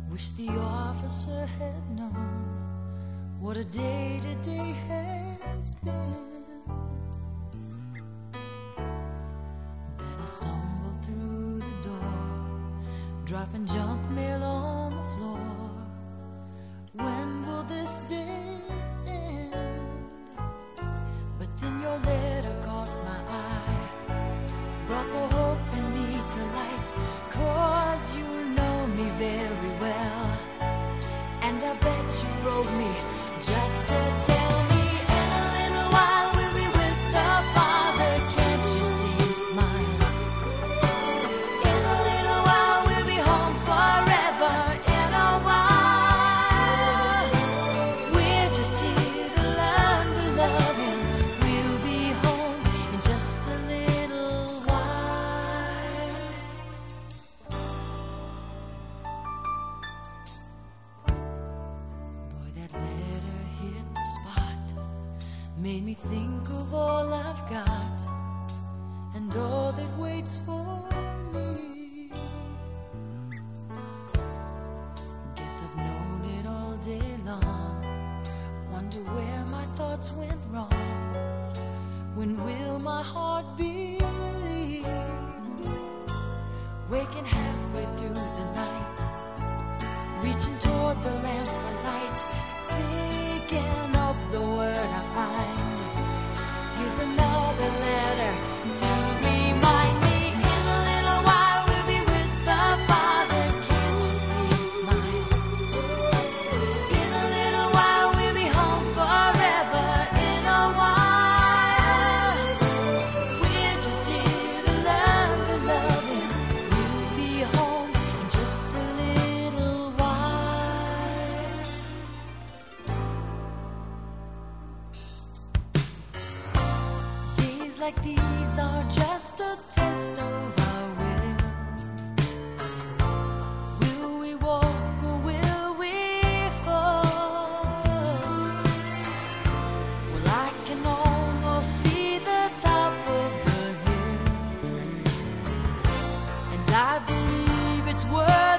Wish the officer had known what a day today has been. Then I stumbled through the door, dropping junk mail on the floor. When will this day end? But then your letter caught my eye, brought the hope in me to life. 'Cause you know me very well, and I bet you wrote me just to tell me in a little while we'll be with the Father. Can't you see him smile? In a little while we'll be home forever. In a while we're just here to learn to love him. We'll be home in just a little while. Boy, that letter hit the spot, made me think of all I've got and all that waits for me. Guess I've known it all day long, wonder where my thoughts went wrong. When will my heart believe? Waking halfway through the night, reaching toward the lamp for light, picking up the word I find. Here's another letter to remind me in a little while we'll be with the Father. Can't you see him smile? In a little while we'll be home forever. In a while we're just here to learn to love him. We'll be home in just a little while. Days like these are just a test of our will. Will we walk or will we fall? Well, I can almost see the top of the hill, and I believe it's worth